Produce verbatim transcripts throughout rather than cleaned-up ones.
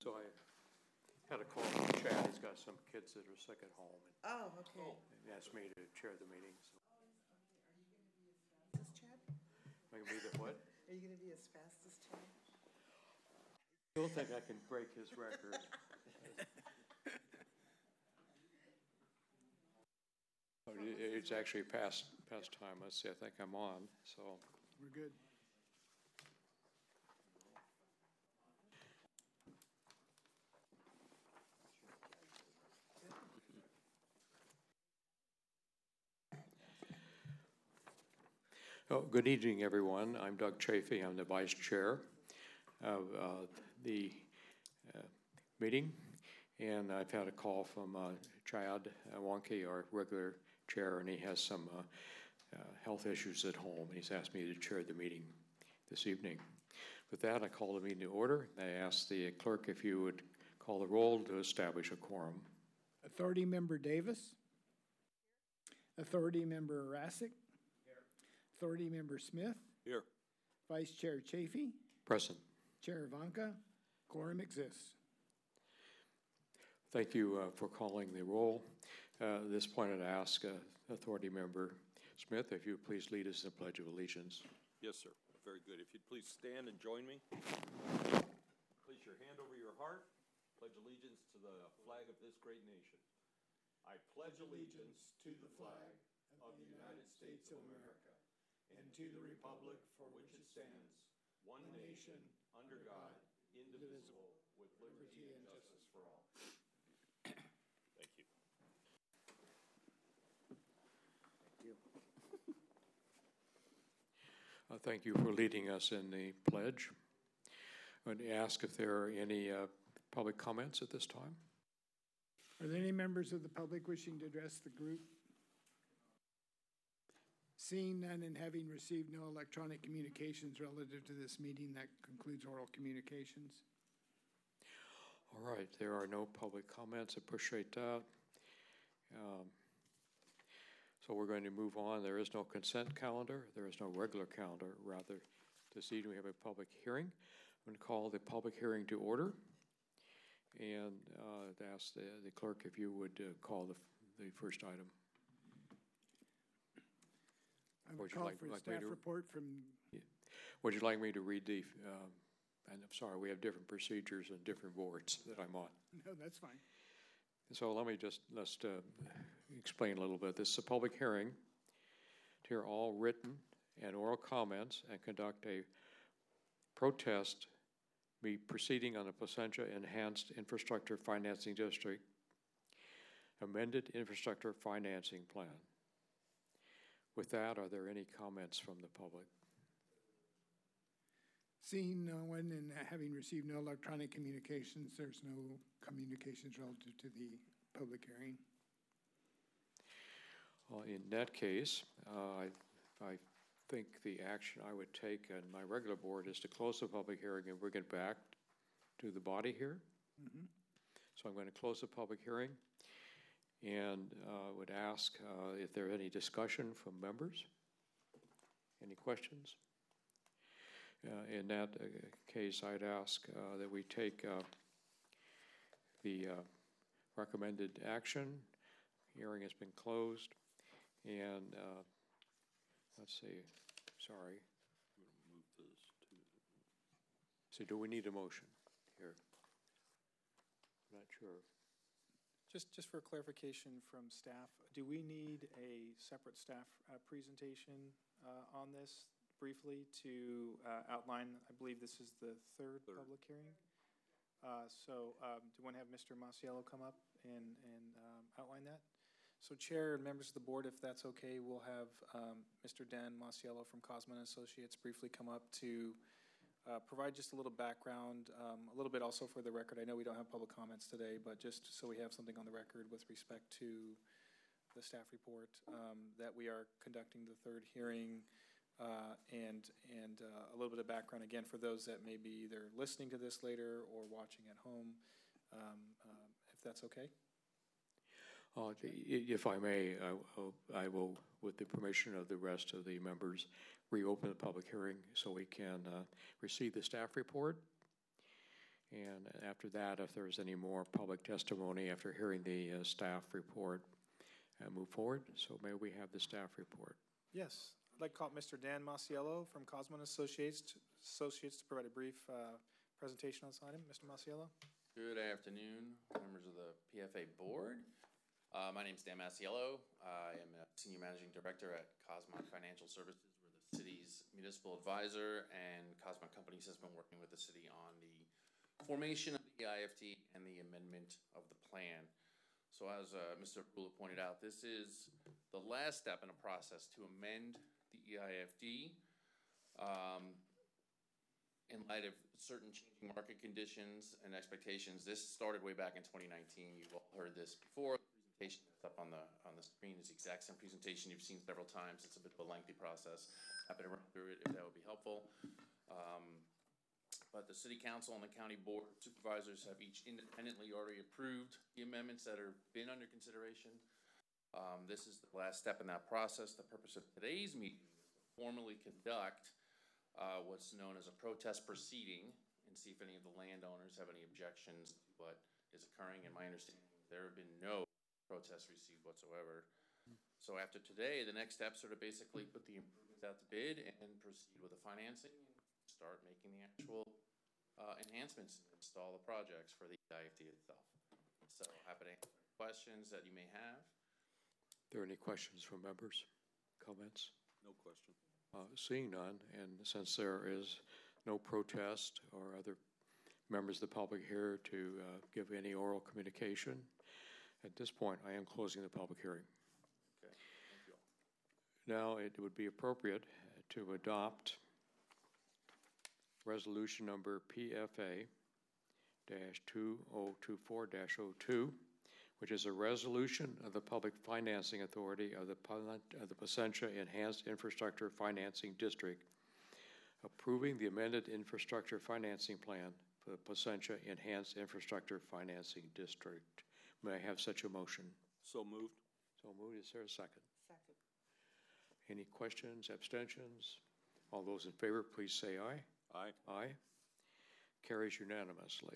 So I had a call from Chad. He's got some kids that are sick at home, and Oh, okay. he asked me to chair the meeting. So. Are you going to be as fast as Chad? Am I going to be the what? Are you going to be as fast as Chad? I don't think I can break his record. But it, it's actually past past time. Let's see. I think I'm on. So we're good. Oh, good evening, everyone. I'm Doug Chafee. I'm the vice chair of uh, the uh, meeting, and I've had a call from uh, Chad Wonke, our regular chair, and he has some uh, uh, health issues at home, and he's asked me to chair the meeting this evening. With that, I call the meeting to order. I ask the clerk if you would call the roll to establish a quorum. Authority Member Davis. Authority Member Rassick. Authority Member Smith. Here. Vice Chair Chafee. Present. Chair Ivanka. Quorum exists. Thank you uh, for calling the roll. Uh, at this point, I'd ask uh, Authority Member Smith if you would please lead us in the Pledge of Allegiance. Yes, sir. Very good. If you'd please stand and join me. Place your hand over your heart. Pledge allegiance to the flag of this great nation. I pledge allegiance to the flag of the United States of America and to the republic for which it stands, one nation, under God, indivisible, with liberty and justice for all. Thank you. Thank you. Uh, thank you for leading us in the pledge. I'm going to ask if there are any uh, public comments at this time. Are there any members of the public wishing to address the group? Seeing none and having received no electronic communications relative to this meeting, that concludes oral communications. All right, there are no public comments. Appreciate that. Um, so we're going to move on. There is no consent calendar. There is no regular calendar. Rather, this evening we have a public hearing. I'm going to call the public hearing to order and uh, ask the, the clerk if you would uh, call the, the first item. I would call like, for a like staff to, report from... Yeah. Would you like me to read the, um, and I'm sorry, we have different procedures and different boards that I'm on. No, that's fine. So let me just, let's uh, explain a little bit. This is a public hearing to hear all written and oral comments and conduct a protest be proceeding on the Placentia Enhanced Infrastructure Financing District Amended Infrastructure Financing Plan. With that, are there any comments from the public? Seeing no one and having received no electronic communications, there's no communications relative to the public hearing. Well, in that case, uh, I, I think the action I would take on my regular board is to close the public hearing and bring it back to the body here. Mm-hmm. So I'm going to close the public hearing and uh, would ask uh, if there are any discussion from members. Any questions? Uh, in that uh, case, I'd ask uh, that we take uh, the uh, recommended action. Hearing has been closed. And uh, let's see, sorry. I'm going to move this to... So do we need a motion here? I'm not sure. Just, just for clarification from staff, do we need a separate staff uh, presentation uh, on this briefly to uh, outline? I believe this is the third, third. public hearing. Uh, so um, do you want to have Mister Masiello come up and, and um, outline that? So Chair and members of the board, if that's okay, we'll have um, Mister Dan Masiello from Cosman Associates briefly come up to Uh, provide just a little background, um, a little bit also for the record. I know we don't have public comments today, but just so we have something on the record with respect to the staff report, um, that we are conducting the third hearing, uh, and and uh, a little bit of background again for those that may be either listening to this later or watching at home, um, uh, if that's okay. Uh, if I may, I, I will, with the permission of the rest of the members, reopen the public hearing so we can uh, receive the staff report And after that, if there's any more public testimony after hearing the uh, staff report, uh, move forward. So may we have the staff report? Yes, I'd like to call up Mister Dan Masiello from Cosmo and Associates, Associates to provide a brief uh, presentation on this item. Mister Masiello? Good afternoon, members of the P F A board. Uh, my name is Dan Masiello. I am a Senior Managing Director at Cosmont Financial Services. We're the city's municipal advisor, and Cosmont Companies has been working with the city on the formation of the E I F T and the amendment of the plan. So as uh, Mister Rula pointed out, this is the last step in a process to amend the E I F D. Um, in light of certain changing market conditions and expectations. This started way back in twenty nineteen. You've all heard this before. The presentation that's up on the on the screen is the exact same presentation you've seen several times. It's a bit of a lengthy process. Happy to run through it if that would be helpful. Um, but the City Council and the County Board of Supervisors have each independently already approved the amendments that have been under consideration. Um, this is the last step in that process. The purpose of today's meeting is to formally conduct Uh, what's known as a protest proceeding and see if any of the landowners have any objections to what is occurring. And my understanding is there have been no protests received whatsoever. So after today, the next steps are to basically put the improvements out to bid and proceed with the financing and start making the actual uh, enhancements and install the projects for the E I F T itself. So happy to answer questions that you may have. Are there any questions from members, comments? No question. Uh, seeing none, and since there is no protest or other members of the public here to uh, give any oral communication, at this point, I am closing the public hearing. Okay, thank you all. Now, it would be appropriate to adopt resolution number P F A two oh two four dash oh two, which is a resolution of the Public Financing Authority of the, of the Placentia Enhanced Infrastructure Financing District, approving the amended infrastructure financing plan for the Placentia Enhanced Infrastructure Financing District. May I have such a motion? So moved. So moved. Is there a second? Second. Any questions, abstentions? All those in favor, please say aye. Aye. Aye. Carries unanimously.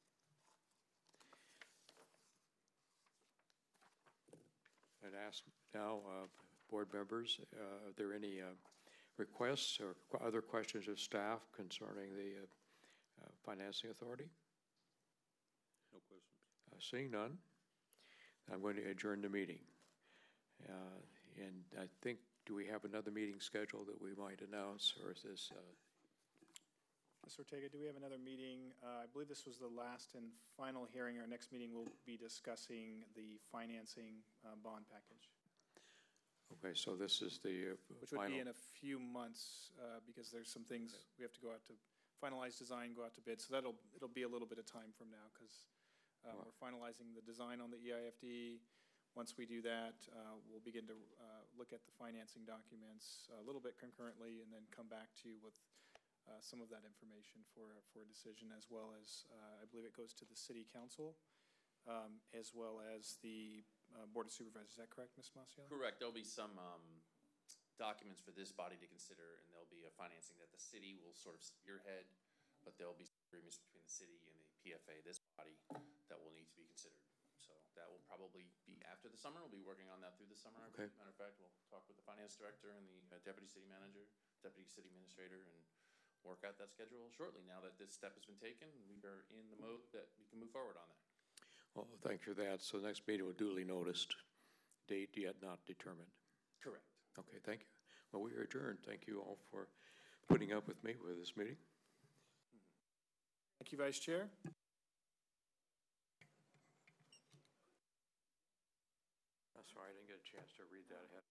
I'd ask now, uh, board members, uh, are there any uh, requests or qu- other questions of staff concerning the uh, uh, financing authority? No questions. Uh, seeing none, I'm going to adjourn the meeting. Uh, and I think, do we have another meeting scheduled that we might announce, or is this? Uh, Mister Ortega, do we have another meeting? Uh, I believe this was the last and final hearing. Our next meeting will be discussing the financing uh, bond package, okay, so this is the uh, which would final. be in a few months uh, because there's some things we have to go out to finalize design, go out to bid. So that'll it'll be a little bit of time from now because uh, Wow. we're finalizing the design on the E I F D. Once we do that, uh, we'll begin to uh, look at the financing documents a little bit concurrently and then come back to you with Uh, some of that information for for a decision, as well as uh, I believe it goes to the City Council, um, as well as the uh, Board of Supervisors. Is that correct, Miz Masiello? Correct. There'll be some um, documents for this body to consider, and there'll be a financing that the city will sort of spearhead, but there'll be some agreements between the city and the P F A, this body, that will need to be considered. So that will probably be after the summer. We'll be working on that through the summer. Okay. As a matter of fact, we'll talk with the finance director and the uh, deputy city manager, deputy city administrator, and work out that schedule shortly. Now that this step has been taken, we are in the mode that we can move forward on that. Well, thank you for that. So the next meeting will duly noticed. Date yet not determined. Correct. Okay, thank you. Well, we are adjourned. Thank you all for putting up with me with this meeting. Thank you, Vice Chair. I'm sorry, I didn't get a chance to read that ahead.